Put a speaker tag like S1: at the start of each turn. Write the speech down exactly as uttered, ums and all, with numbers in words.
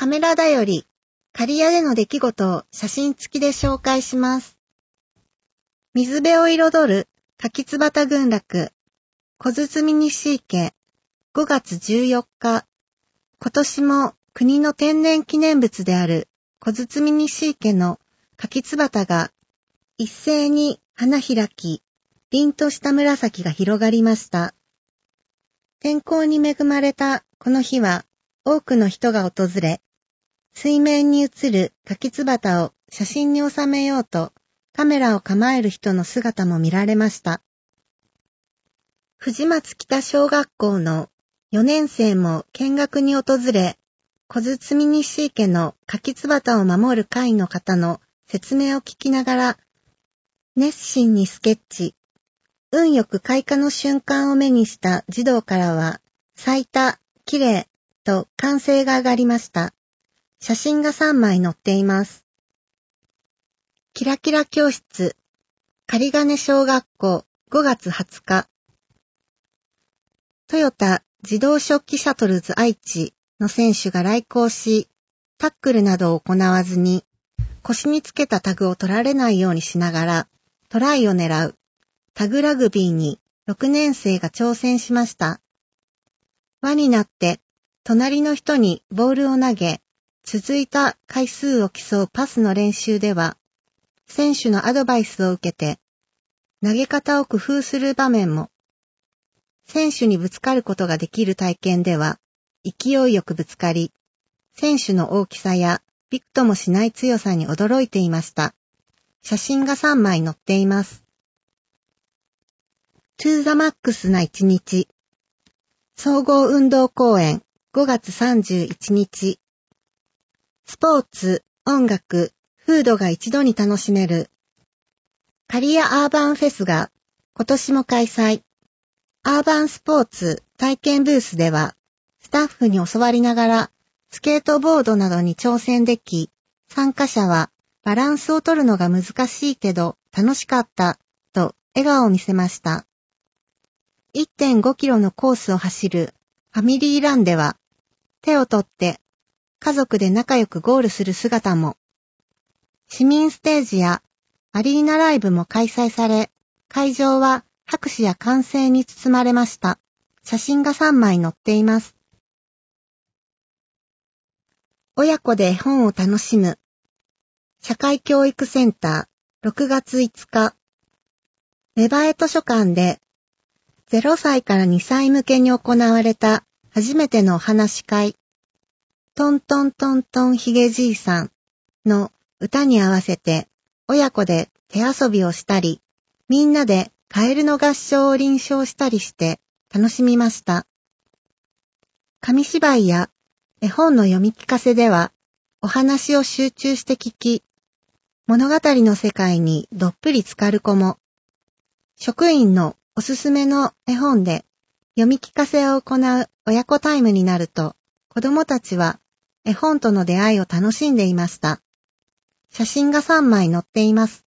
S1: カメラだより、刈谷での出来事を写真付きで紹介します。水辺を彩る柿椿群落、小堤西池、ごがつじゅうよっか。今年も国の天然記念物である小堤西池の柿椿が一斉に花開き、凛とした紫が広がりました。天候に恵まれたこの日は多くの人が訪れ、水面に映る柿椿を写真に収めようとカメラを構える人の姿も見られました。藤松北小学校のよねん生も見学に訪れ、小堤西池の柿椿を守る会の方の説明を聞きながら、熱心にスケッチ、運よく開花の瞬間を目にした児童からは、咲いた、綺麗と歓声が上がりました。写真がさんまい載っています。キラキラ教室、狩金小学校ごがつはつか。トヨタ自動食器シャトルズ愛知の選手が来校し、タックルなどを行わずに、腰につけたタグを取られないようにしながら、トライを狙う、タグラグビーにろくねん生が挑戦しました。輪になって、隣の人にボールを投げ、続いた回数を競うパスの練習では、選手のアドバイスを受けて、投げ方を工夫する場面も、選手にぶつかることができる体験では、勢いよくぶつかり、選手の大きさやびくともしない強さに驚いていました。写真がさんまい載っています。トゥーザマックスな一日。総合運動公園ごがつさんじゅういちにち。スポーツ、音楽、フードが一度に楽しめる。刈谷アーバンフェスが今年も開催。アーバンスポーツ体験ブースでは、スタッフに教わりながら、スケートボードなどに挑戦でき、参加者はバランスを取るのが難しいけど楽しかった、と笑顔を見せました。いってんごキロのコースを走るファミリーランでは、手を取って家族で仲良くゴールする姿も。市民ステージやアリーナライブも開催され、会場は拍手や歓声に包まれました。写真がさんまい載っています。親子で絵本を楽しむ。社会教育センターろくがついつか。芽生え図書館でゼロさいからにさい向けに行われた初めてのお話し会。トントントントンひげじいさんの歌に合わせて親子で手遊びをしたり、みんなでカエルの合唱を臨唱したりして楽しみました。紙芝居や絵本の読み聞かせではお話を集中して聞き、物語の世界にどっぷり浸かる子も、職員のおすすめの絵本で読み聞かせを行う親子タイムになると、子どもたちは絵本との出会いを楽しんでいました。写真がさんまい載っています。